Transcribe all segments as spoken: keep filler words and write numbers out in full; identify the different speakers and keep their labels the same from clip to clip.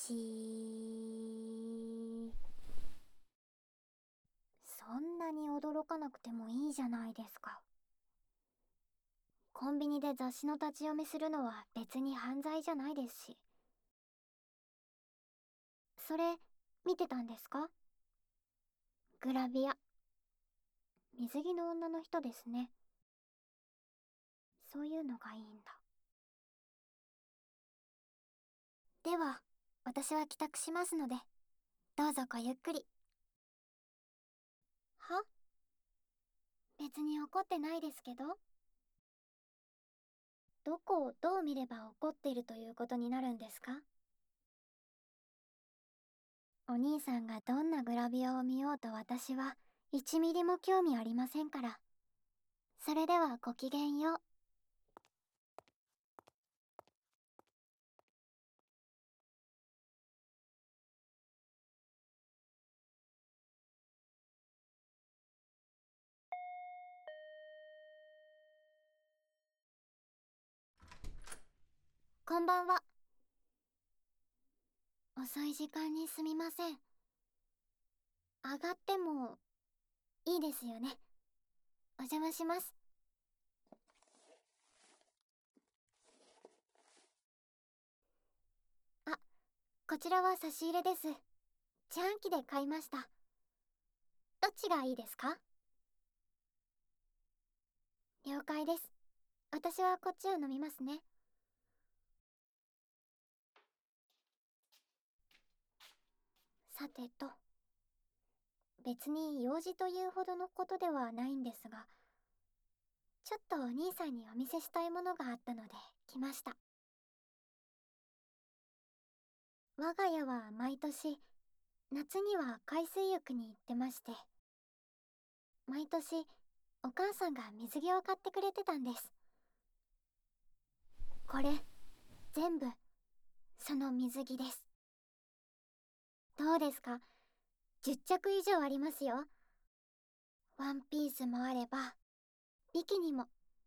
Speaker 1: し。そんなに驚かなくてもいいじゃないですか。コンビニで雑誌の立ち読みするのは別に犯罪じゃないですし。それ、見てたんですか？グラビア。水着の女の人ですね。そういうのがいいんだ。では、私は帰宅しますので、どうぞごゆっくり。は？別に怒ってないですけど。どこをどう見れば怒っているということになるんですか？お兄さんがどんなグラビアを見ようと私はいちミリも興味ありませんから。それではごきげんよう。こんばんは。遅い時間にすみません。上がってもいいですよね。お邪魔します。あ、こちらは差し入れです。自販機で買いました。どっちがいいですか？了解です。私はこっちを飲みますね。さてと、別に用事というほどのことではないんですが、ちょっとお兄さんにお見せしたいものがあったので来ました。我が家は毎年夏には海水浴に行ってまして、毎年お母さんが水着を買ってくれてたんです。これ全部その水着です。どうですか？じゅっちゃく以上ありますよ。ワンピースもあればビキニも。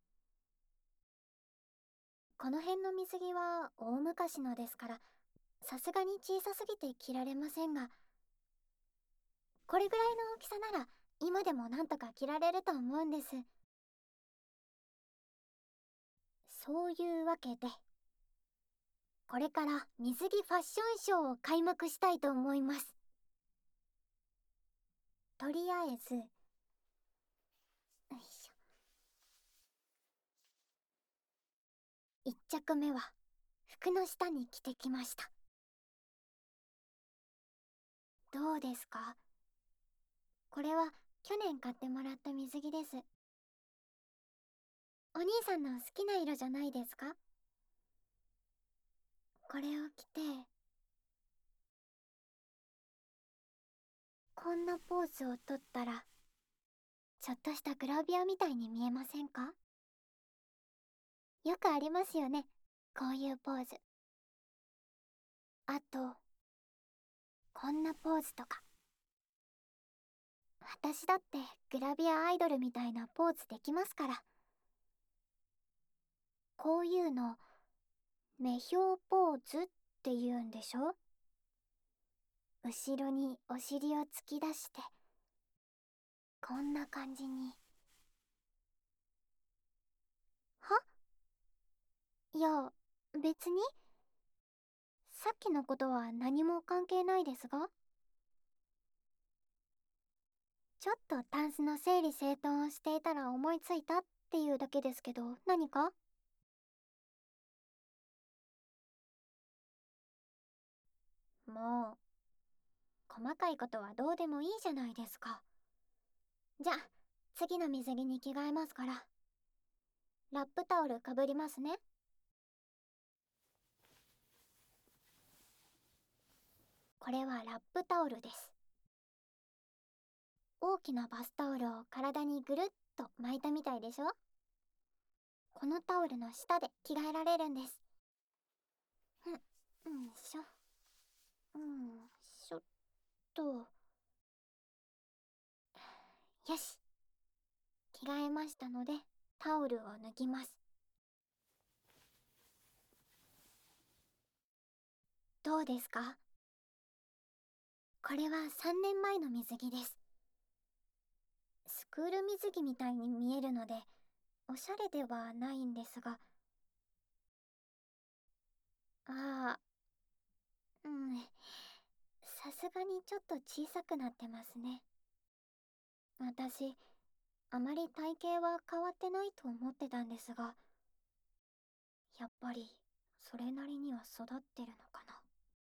Speaker 1: この辺の水着は大昔のですから、さすがに小さすぎて着られませんが、これぐらいの大きさなら今でもなんとか着られると思うんです。そういうわけで、これから水着ファッションショーを開幕したいと思います。とりあえず、よいしょ。いっちゃくめは服の下に着てきました。どうですか？これは去年買ってもらった水着です。お兄さんの好きな色じゃないですか？これを着て、こんなポーズをとったら、ちょっとしたグラビアみたいに見えませんか？よくありますよね、こういうポーズ。あと、こんなポーズとか。私だってグラビアアイドルみたいなポーズできますから。こういうの、目標ポーズって言うんでしょ？後ろにお尻を突き出して、こんな感じに。はいや、別に。さっきのことは何も関係ないですが。ちょっとタンスの整理整頓をしていたら思いついたっていうだけですけど、何か？もう、細かいことはどうでもいいじゃないですか。じゃあ、次の水着に着替えますから。ラップタオルかぶりますね。これはラップタオルです。大きなバスタオルを体にぐるっと巻いたみたいでしょ？このタオルの下で着替えられるんです。うん、うんしょ。うんしょっと。よし。着替えましたので、タオルを脱ぎます。どうですか？ これはさんねんまえの水着です。スクール水着みたいに見えるのでおしゃれではないんですが。ああ、うん、さすがにちょっと小さくなってますね。私、あまり体型は変わってないと思ってたんですが、やっぱりそれなりには育ってるのかな。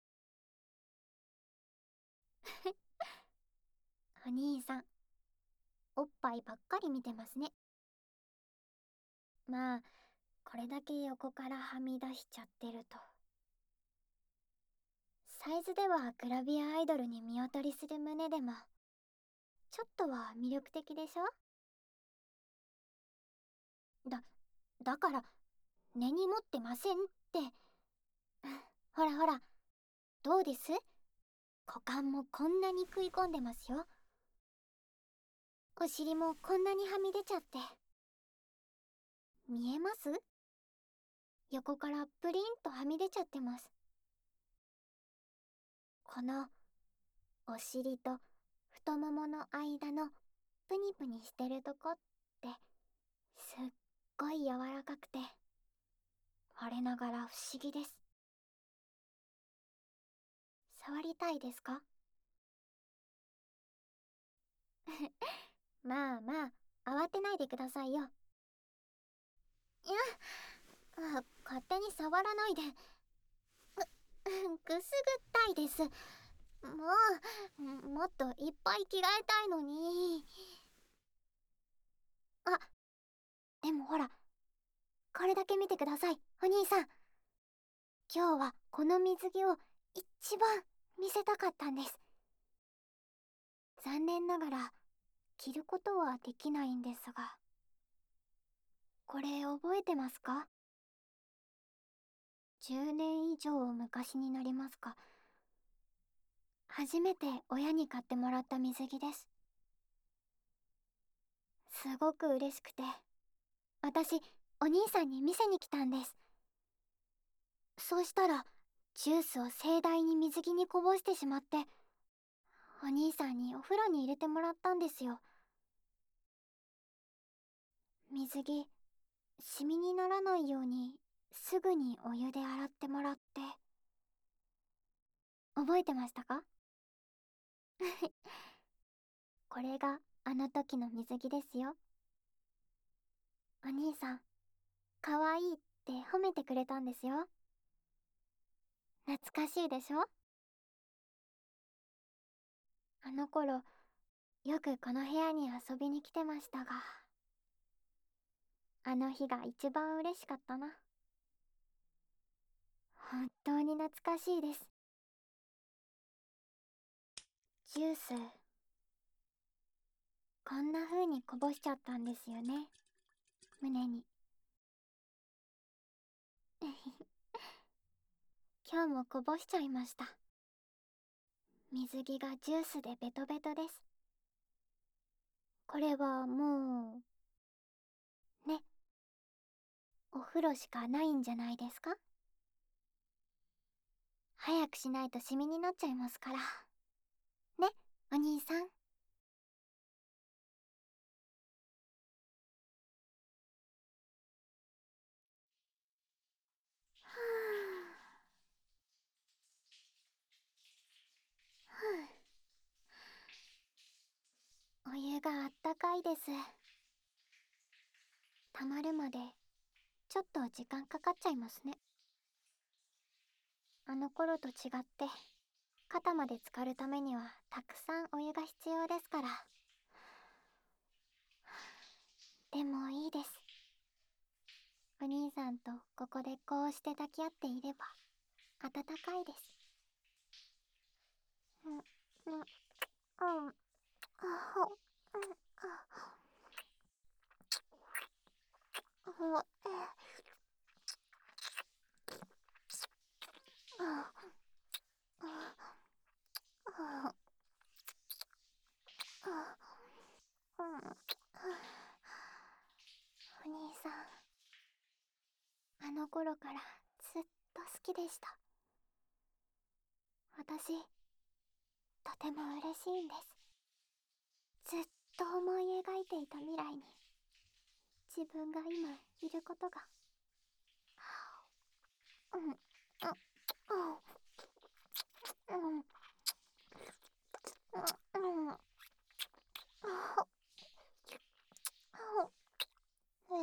Speaker 1: お兄さん、おっぱいばっかり見てますね。まあ、これだけ横からはみ出しちゃってると。サイズではグラビアアイドルに見劣りする胸でも、ちょっとは魅力的でしょ？だ、だから、根に持ってませんって。ほらほら、どうです？股間もこんなに食い込んでますよ。お尻もこんなにはみ出ちゃって。見えます？横からプリンとはみ出ちゃってます。このお尻と太ももの間のプニプニしてるとこってすっごい柔らかくて我ながら不思議です。触りたいですか？まあまあ、慌てないでくださいよ。いや、あ、勝手に触らないで。く、くすぐったいです。もう、もっといっぱい着替えたいのに。あ、でもほら、これだけ見てください、お兄さん。今日はこの水着を一番見せたかったんです。残念ながら着ることはできないんですが。これ覚えてますか？じゅうねん以上昔になりますか。初めて親に買ってもらった水着です。すごく嬉しくて、私、お兄さんに見せに来たんです。そうしたら、ジュースを盛大に水着にこぼしてしまって、お兄さんにお風呂に入れてもらったんですよ。水着、シミにならないように、すぐにお湯で洗ってもらって。覚えてましたか？これがあの時の水着ですよ。お兄さん、かわいいって褒めてくれたんですよ。懐かしいでしょ？あの頃、よくこの部屋に遊びに来てましたが、あの日が一番嬉しかったな。本当に懐かしいです。ジュース、こんな風にこぼしちゃったんですよね。胸に。今日もこぼしちゃいました。水着がジュースでベトベトです。これはもう、ね、お風呂しかないんじゃないですか？早くしないとシミになっちゃいますから。ね、お兄さん。はぁ、お湯があったかいです。溜まるまでちょっと時間かかっちゃいますね。あの頃と違って肩まで浸かるためにはたくさんお湯が必要ですから。でもいいです。お兄さんとここでこうして抱き合っていれば暖かいです。うん、うん、うん、あ、うん、あ、あ、あ、うん、お兄さん、あの頃からずっと好きでした。私、 とても嬉しいんです。ずっと思い描いていた未来に自分が今いることが。うん、うん、うん、うん、うん、うん、えー、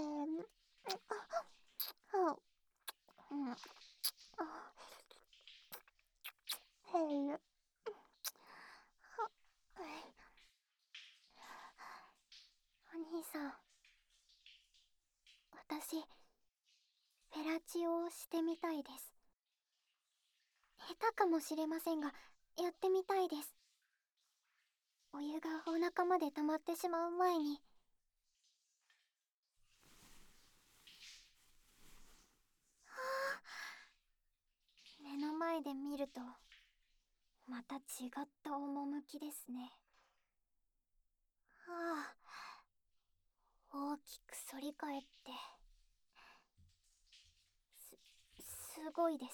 Speaker 1: うん、うん、へい、お兄さん、私、フェラチオをしてみたいです。下手かもしれませんが、やってみたいです。お湯がお腹まで溜まってしまう前に。目の前で見ると、また違った趣ですね。はあ、大きく反り返って、す、すごいです。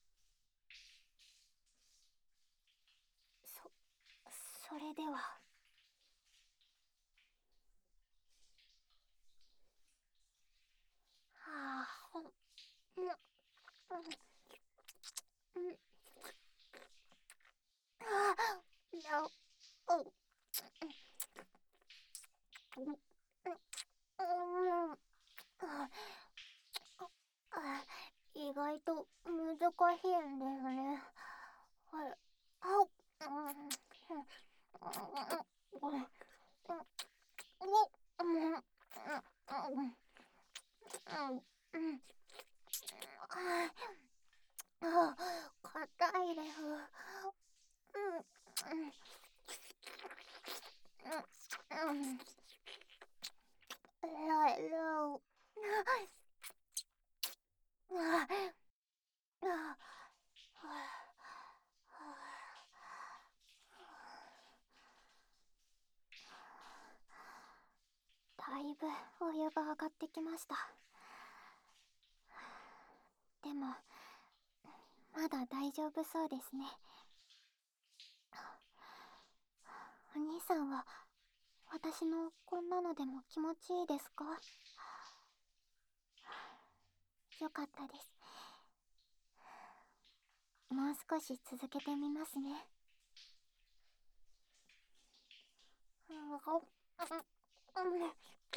Speaker 1: そ、それでは。はあ、ほん、うん、うん、うん、ああ、なお、お、うん、うん、うん、あ、あ、意外と難しいんですね。はい。あ、うん、うん、うん、うん、うん、うん、うん、うん、うん、あ、硬いです。うん、うん、うん、うん、えらいよ。あ、あ、あ、だいぶお湯が上がってきました。でも、まだ大丈夫そうですね。お兄さんは、私のこんなのでも気持ちいいですか？よかったです。もう少し続けてみますね。うん、うん、うん、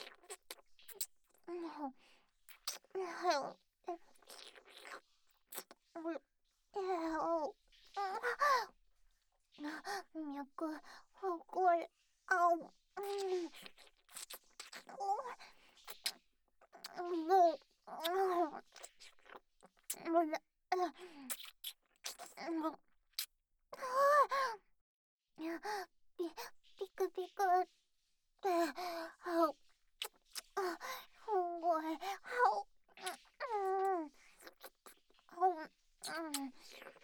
Speaker 1: 脈、これ、あ、うん、もう、もう、ピ、ピクピクって、あ、あ、すごい、あ、うん、うん、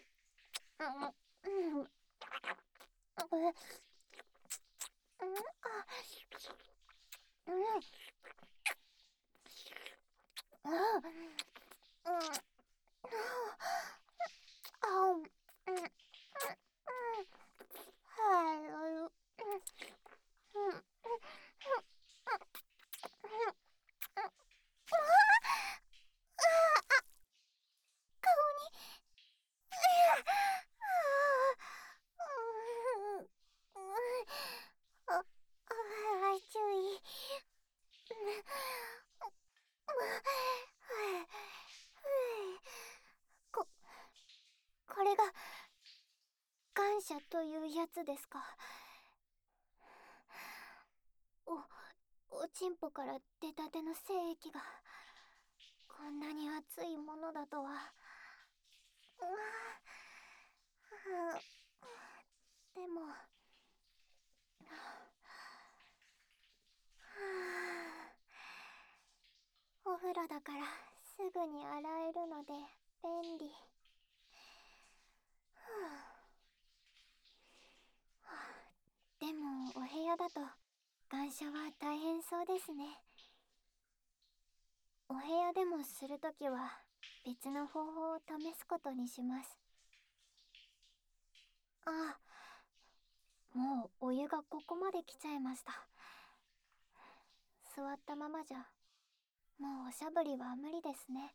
Speaker 1: うん、うん、うん、うん、あ、うん、うん、はい、うん、うん、うん、顔に、あ、あ、注意。こ、これが感謝というやつですか？お、おちんぽから出たての精液がこんなに熱いものだとは。うわ、でも、はあ、お風呂だからすぐに洗えるので便利。でもお部屋だと感謝は大変そうですね。お部屋でもするときは別の方法を試すことにします。あ、 もうお湯がここまで来ちゃいました。座ったままじゃもうおしゃぶりは無理ですね。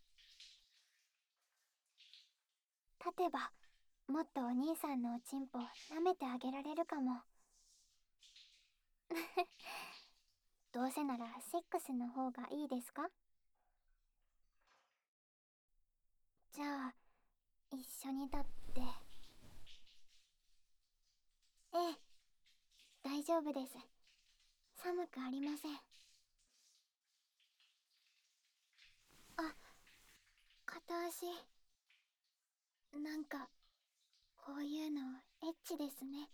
Speaker 1: 立てばもっとお兄さんのおちんぽ舐めてあげられるかも。どうせならセックスの方がいいですか？じゃあ一緒に立って。ええ、大丈夫です。寒くありません。あ、片足なんかこういうのエッチですね。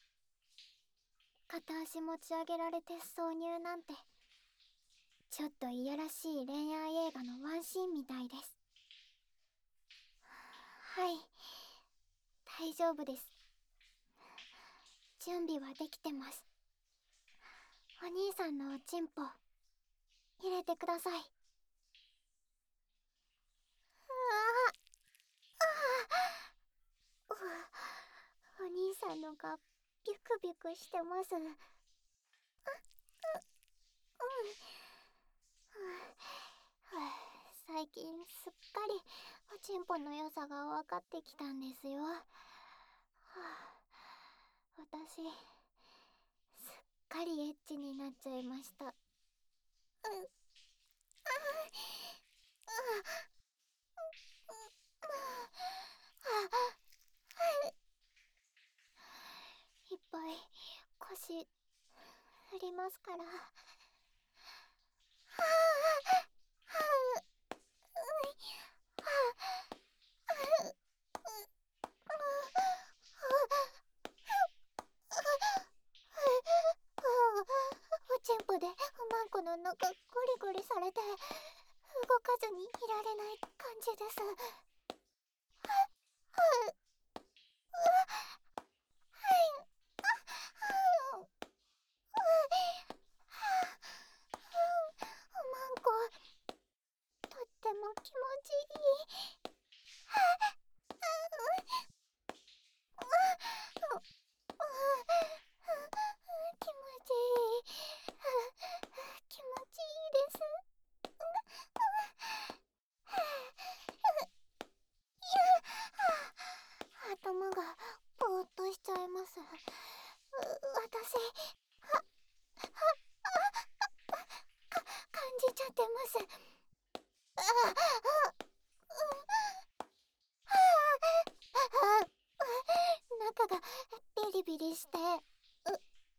Speaker 1: 片足持ち上げられて挿入なんて、ちょっといやらしい恋愛映画のワンシーンみたいです。はい、大丈夫です。準備はできてます。お兄さんのおちんぽ入れてください。うわあ、お兄さんのがビュクビュクしてます。あ、う、うん、最近すっかりおちんぽの良さが分かってきたんですよ。はあ、私すっかりエッチになっちゃいました。うん、ああ、いっぱい腰振りますから。はあ、はあ、うい、はあ、う、う、おちんぽでおまんこの中ゴリゴリされて動かずにいられない感じです。おまんことっても気持ちいい。気持ちいい。気持ちいいです。頭がぼーっとしちゃいます。私は感じちゃってます。ああ、中がビリビリして、う、う、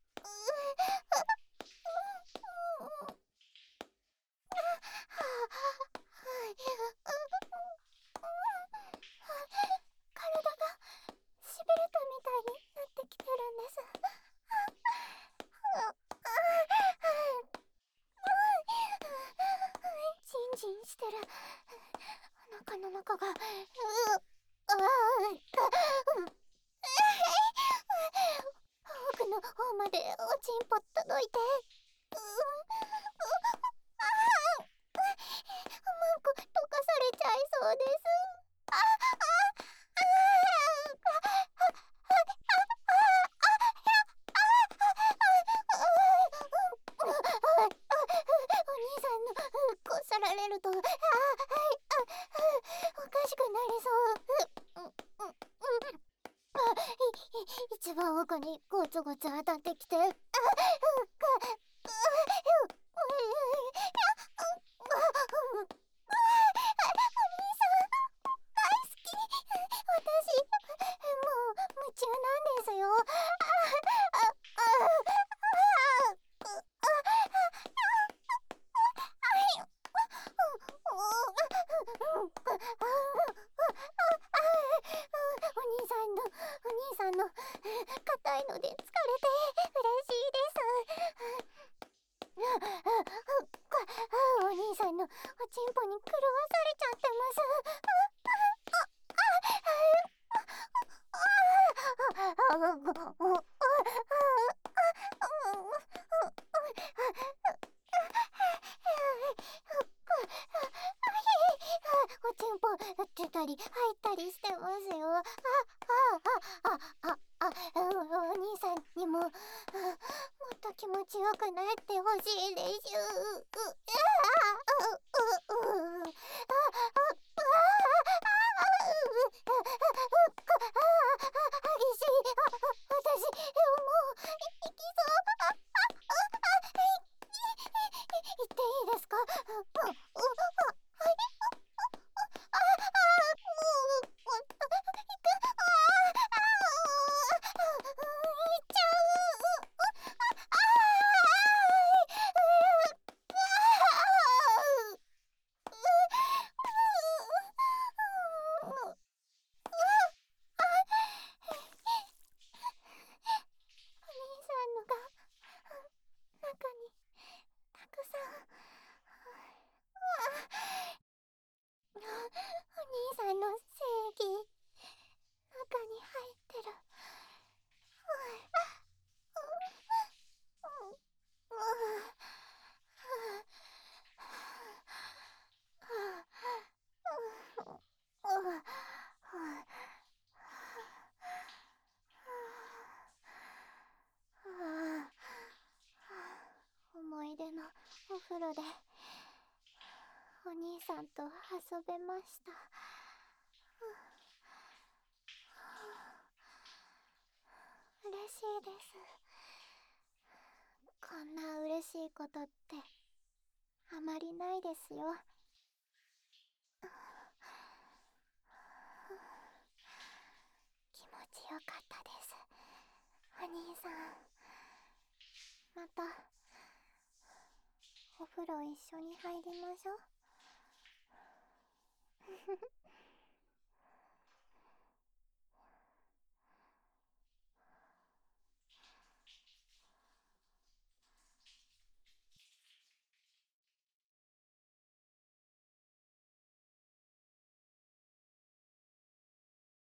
Speaker 1: 体がしびれたみたいになってきてるんです。ジンジンしてる。お腹の中が、う、ああ、奥の方までおちんぽ届いて、う、う、ああ、マンコ溶かされちゃいそうです。あ、あ、お兄さんのこすられると、あ、はい、あ、おかしくなりそう。う、う、う、あ、い、一番奥にゴツゴツ当たってきて、あ、う、か、う、う、う、大好き。私、もう夢中なんですよ。あ、あ、あ、あ、お兄さんの、お兄さんの硬いので疲れて嬉しいです。お兄さんのおちんぽに狂わされちゃってます。おちんぽ出たり入ったりしてますよ。あ、あ、あ、あ、あ、 あ、うん、お兄さんにも、うん、もっと気持ちよくなってほしいでしゅ。う、う、う、う、う、う、あ、あ、あ、あ、あ、激しい。あ、私、もう、いきそう。あ、あ、あ、あ、い、い、い、言っていいですか？う、う、う、あ、はい、あ、あ、もう、あ、いく、あ、あ、あ、いっちゃう。あ、あ、お兄さんのが中にたくさん、お兄さんの正義中に入ってる。思い出のお風呂でお兄さんと遊べました。嬉しいです。こんな嬉しいことってあまりないですよ。気持ちよかったです。お兄さん、またお風呂一緒に入りましょう。